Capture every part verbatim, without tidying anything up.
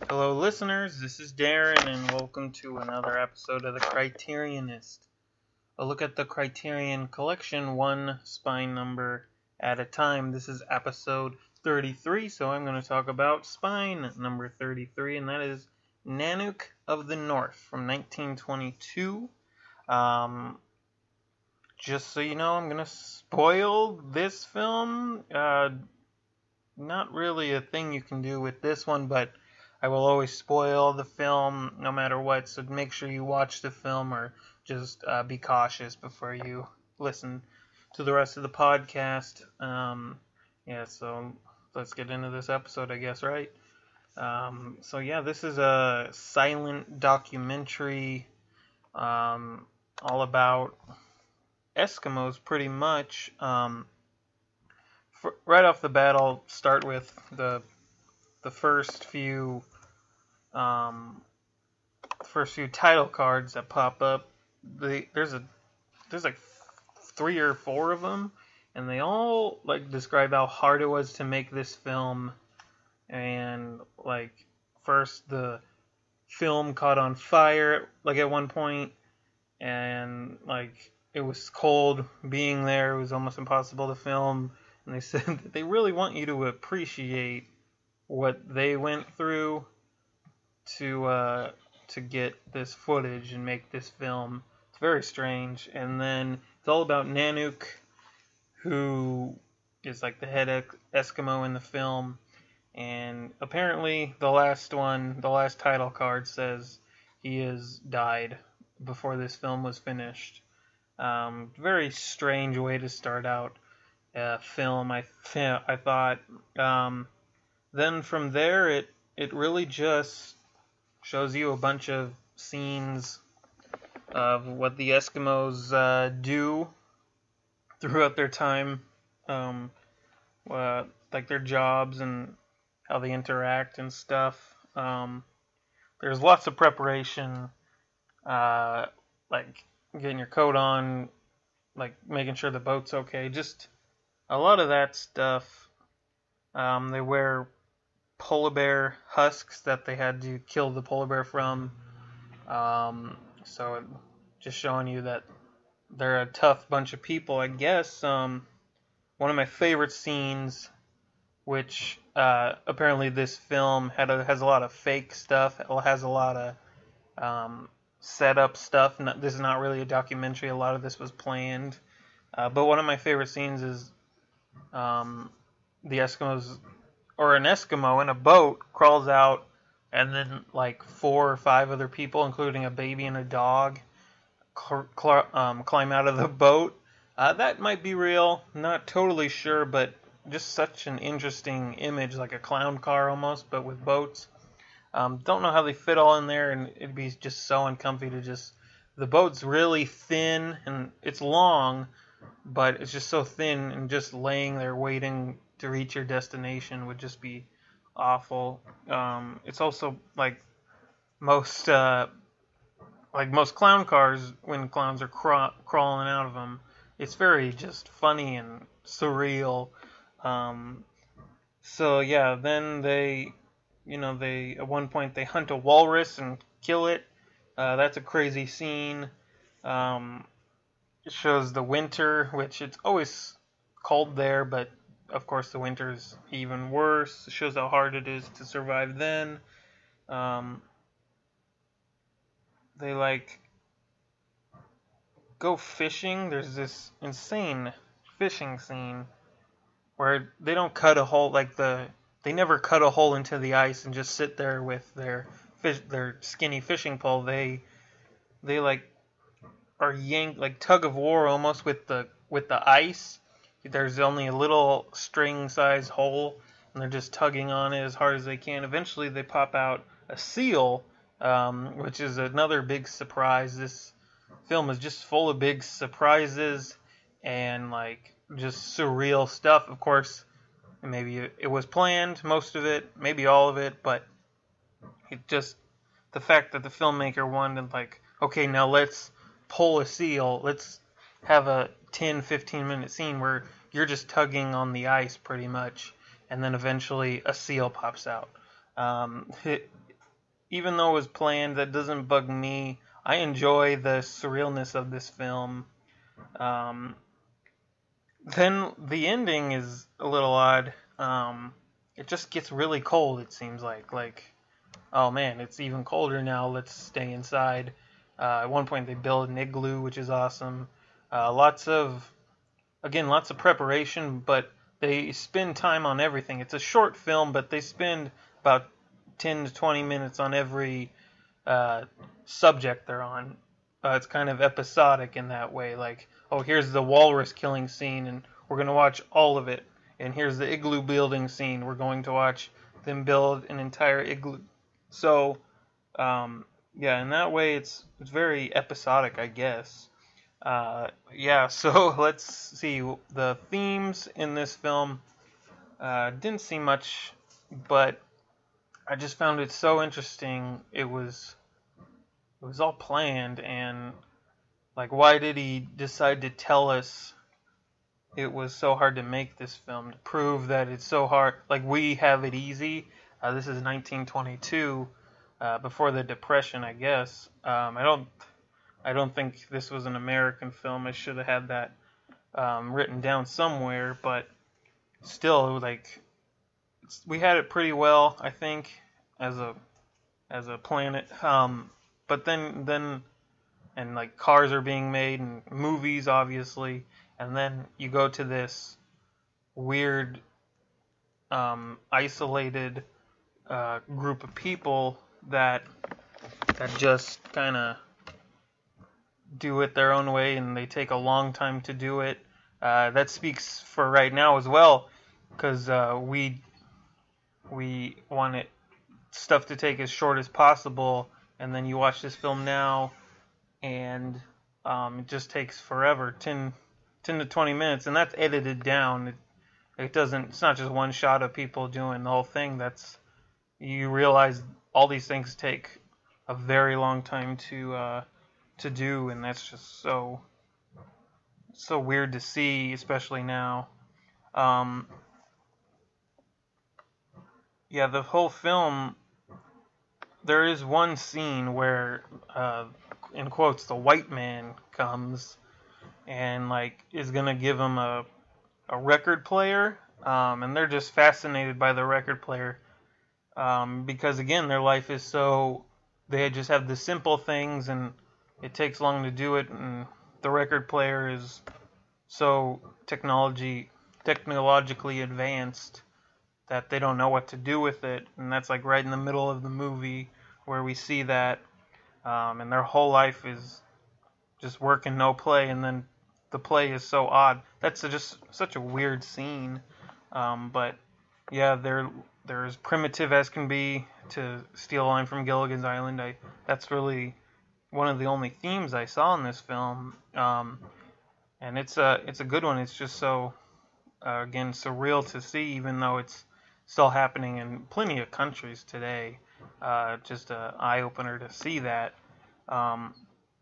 Hello, listeners. This is Darren, and welcome to another episode of The Criterionist. A look at the Criterion Collection, one spine number at a time. This is episode thirty-three, so I'm going to talk about spine number thirty-three, and that is Nanook of the North from nineteen twenty-two. Um, just so you know, I'm going to spoil this film. Uh, not really a thing you can do with this one, but I will always spoil the film no matter what, so make sure you watch the film or just uh, be cautious before you listen to the rest of the podcast. Um, yeah, so let's get into this episode, I guess, right? Um, so yeah, this is a silent documentary um, all about Eskimos, pretty much. Um, for, right off the bat, I'll start with the the first few um, first few title cards that pop up. They, there's a there's like three or four of them, and they all like describe how hard it was to make this film. And like first the film caught on fire like at one point, and like it was cold being there. It was almost impossible to film, and they said that they really want you to appreciate what they went through to uh, to get this footage and make this film. It's very strange. And then it's all about Nanook, who is like the head Eskimo in the film. And apparently the last one, the last title card says he has died before this film was finished. Um, very strange way to start out a film, I, th- I thought. Um, Then from there, it, it really just shows you a bunch of scenes of what the Eskimos uh, do throughout their time, um, uh, like their jobs and how they interact and stuff. Um, there's lots of preparation, uh, like getting your coat on, like making sure the boat's okay, just a lot of that stuff. Um, they wear polar bear husks that they had to kill the polar bear from. Um, so just showing you that they're a tough bunch of people, I guess. Um, one of my favorite scenes, which uh, apparently this film had a, has a lot of fake stuff. It has a lot of um, setup stuff. Not, this is not really a documentary. A lot of this was planned. Uh, but one of my favorite scenes is um, the Eskimos, or an Eskimo in a boat, crawls out, and then like four or five other people, including a baby and a dog, cl- cl- um, climb out of the boat. Uh, that might be real, not totally sure, but just such an interesting image, like a clown car almost, but with boats. Um, don't know how they fit all in there, and it'd be just so uncomfy to just... The boat's really thin, and it's long, but it's just so thin, and just laying there waiting to reach your destination would just be awful. Um, it's also like most uh, like most clown cars, when clowns are craw- crawling out of them, it's very just funny and surreal. Um, so yeah, then they, you know, they at one point they hunt a walrus and kill it. Uh, that's a crazy scene. Um, it shows the winter, which it's always cold there, but of course the winter's even worse. It shows how hard it is to survive then. Um, they like go fishing. There's this insane fishing scene where they don't cut a hole, like the they never cut a hole into the ice and just sit there with their fish, their skinny fishing pole. They they like are yanked, like tug of war almost with the with the ice. There's only a little string-sized hole, and they're just tugging on it as hard as they can. Eventually, they pop out a seal, um, which is another big surprise. This film is just full of big surprises and like just surreal stuff. Of course, maybe it was planned, most of it, maybe all of it, but it just the fact that the filmmaker wanted, like, okay, now let's pull a seal. Let's have a ten, fifteen minute scene where you're just tugging on the ice pretty much, and then eventually a seal pops out. Um, it, even though it was planned, that doesn't bug me. I enjoy the surrealness of this film. Um, then the ending is a little odd. Um, it just gets really cold, it seems like. Like, oh man, it's even colder now, let's stay inside. Uh, at one point they build an igloo, which is awesome. Uh, lots of, again, lots of preparation, but they spend time on everything. It's a short film, but they spend about ten to twenty minutes on every uh, subject they're on. Uh, it's kind of episodic in that way. Like, oh, here's the walrus killing scene, and we're going to watch all of it. And here's the igloo building scene. We're going to watch them build an entire igloo. So, um, yeah, in that way, it's it's very episodic, I guess. Uh, yeah, so let's see. The themes in this film uh, didn't see much, but I just found it so interesting. It was it was all planned, and like, why did he decide to tell us it was so hard to make this film, to prove that it's so hard? Like, we have it easy. Uh, this is nineteen twenty-two, uh, before the Depression, I guess. Um, I don't I don't think this was an American film. I should have had that um, written down somewhere, but still, like, we had it pretty well, I think, as a as a planet. Um, but then then and like cars are being made and movies, obviously, and then you go to this weird, um, isolated uh, group of people that that just kind of do it their own way, and they take a long time to do it. Uh, that speaks for right now as well, because uh, we we want it stuff to take as short as possible, and then you watch this film now, and um, it just takes forever, ten, ten to twenty minutes, and that's edited down. It, it doesn't. It's not just one shot of people doing the whole thing. That's you realize all these things take a very long time to uh, to do, and that's just so so weird to see, especially now. Um, yeah, the whole film. There is one scene where, uh, in quotes, the white man comes and like is gonna give him a a record player, um, and they're just fascinated by the record player, um, because again, their life is so they just have the simple things, and it takes long to do it, and the record player is so technology technologically advanced that they don't know what to do with it, and that's like right in the middle of the movie where we see that, um, and their whole life is just work and no play, and then the play is so odd. That's just such a weird scene, um, but yeah, they're they're as primitive as can be, to steal a line from Gilligan's Island. I that's really one of the only themes I saw in this film, um, and it's a it's a good one. It's just so uh, again surreal to see, even though it's still happening in plenty of countries today. Uh, just an eye-opener to see that. Um,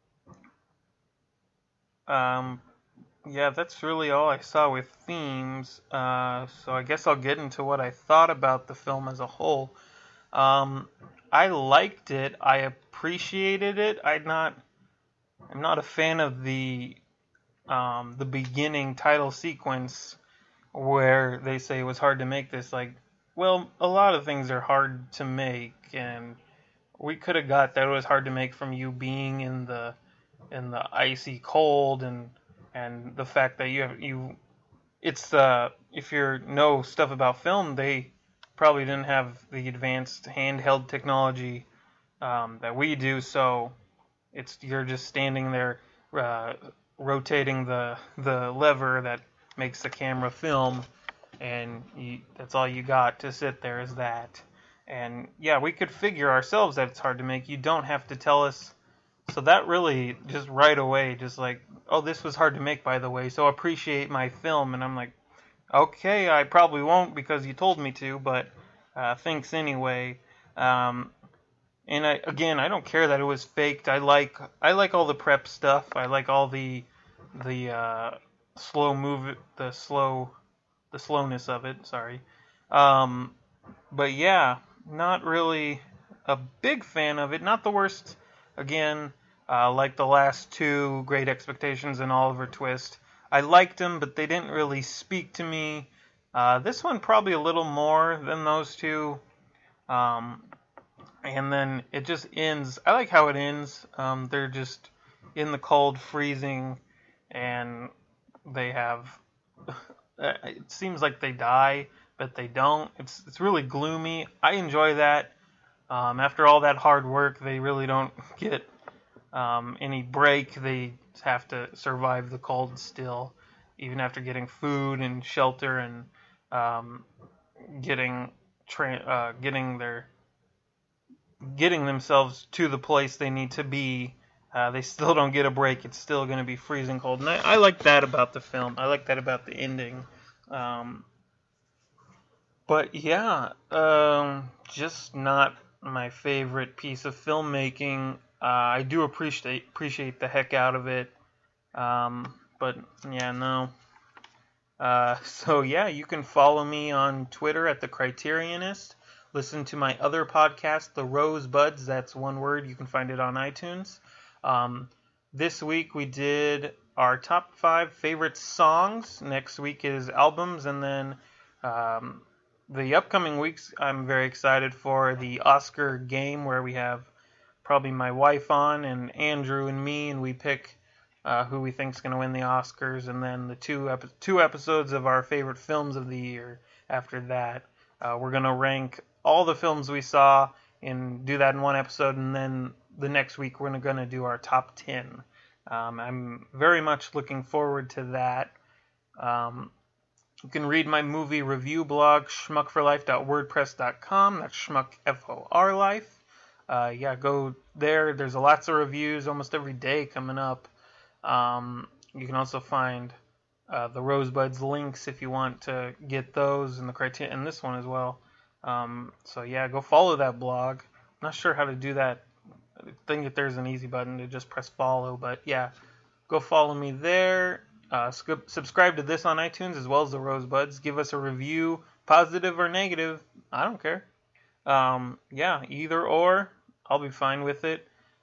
um, yeah, that's really all I saw with themes. Uh, so I guess I'll get into what I thought about the film as a whole. Um, I liked it. I appreciated it. I'm not. I'm not a fan of the um, the beginning title sequence where they say it was hard to make this. Like, well, a lot of things are hard to make, and we could have got that it was hard to make from you being in the in the icy cold, and and the fact that you have you it's uh if you know stuff about film, they probably didn't have the advanced handheld technology um, that we do, so it's you're just standing there uh, rotating the the lever that makes the camera film, and you, that's all you got to sit there is that. And yeah, we could figure ourselves that it's hard to make. You don't have to tell us. So that really just right away, just like, oh, this was hard to make, by the way, so appreciate my film. And I'm like, okay, I probably won't because you told me to, but uh, thanks anyway. Um, and I, again, I don't care that it was faked. I like I like all the prep stuff. I like all the the uh, slow move, the slow the slowness of it. Sorry, um, but yeah, not really a big fan of it. Not the worst, again, uh, like the last two, Great Expectations and Oliver Twist. I liked them, but they didn't really speak to me. Uh, this one probably a little more than those two. Um, and then it just ends. I like how it ends. Um, they're just in the cold, freezing, and they have. It seems like they die, but they don't. It's it's really gloomy. I enjoy that. Um, after all that hard work, they really don't get um, any break. They have to survive the cold still, even after getting food and shelter and um, getting tra- uh, getting their getting themselves to the place they need to be. Uh, they still don't get a break. It's still going to be freezing cold, and I, I like that about the film. I like that about the ending. Um, but yeah, um, just not my favorite piece of filmmaking. Uh, I do appreciate appreciate the heck out of it. Um, but yeah, no. Uh, so yeah, you can follow me on Twitter at the Criterionist. Listen to my other podcast, The Rosebuds. That's one word. You can find it on iTunes. Um, this week we did our top five favorite songs. Next week is albums, and then um, the upcoming weeks I'm very excited for the Oscar game, where we have probably my wife on and Andrew and me, and we pick uh, who we think is going to win the Oscars, and then the two epi- two episodes of our favorite films of the year. After that, uh, we're going to rank all the films we saw and do that in one episode, and then the next week we're going to do our top ten. Um, I'm very much looking forward to that. Um, you can read my movie review blog, schmuck for life dot wordpress dot com. That's schmuck, F O R life. Uh, yeah, go there. There's lots of reviews almost every day coming up. Um, you can also find uh, the Rosebuds links if you want to get those, and the criteria, and this one as well. Um, so yeah, go follow that blog. I'm not sure how to do that. I think that there's an easy button to just press follow, but yeah, go follow me there. Uh, sc- subscribe to this on iTunes as well as the Rosebuds. Give us a review, positive or negative. I don't care. Um, yeah, either or, I'll be fine with it.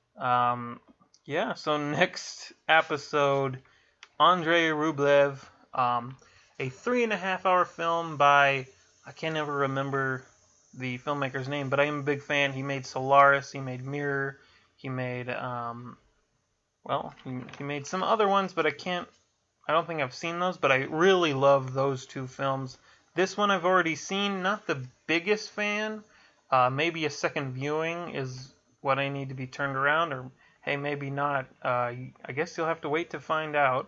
Um, yeah, so next episode, Andrei Rublev, um, a three and a half hour film by, I can't ever remember the filmmaker's name, but I am a big fan. He made Solaris, he made Mirror, he made, um, well, he, he made some other ones, but I can't, I don't think I've seen those, but I really love those two films. This one I've already seen, not the biggest fan. Uh, maybe a second viewing is what I need to be turned around, or hey, maybe not. Uh, I guess you'll have to wait to find out.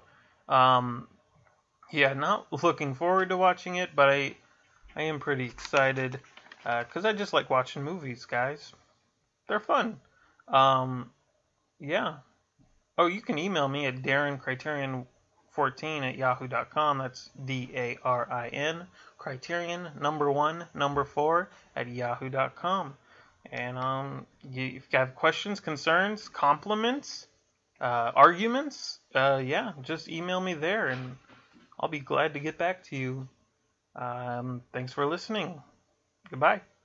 Um, yeah, not looking forward to watching it, but I, I am pretty excited because uh, I just like watching movies, guys. They're fun. Um, yeah. Oh, you can email me at Darren Criterion fourteen at yahoo dot com. That's D A R I N, Criterion, number one, number four, at yahoo dot com. And um, you, if you have questions, concerns, compliments, uh, arguments, uh, yeah, just email me there, and I'll be glad to get back to you. Um, thanks for listening. Goodbye.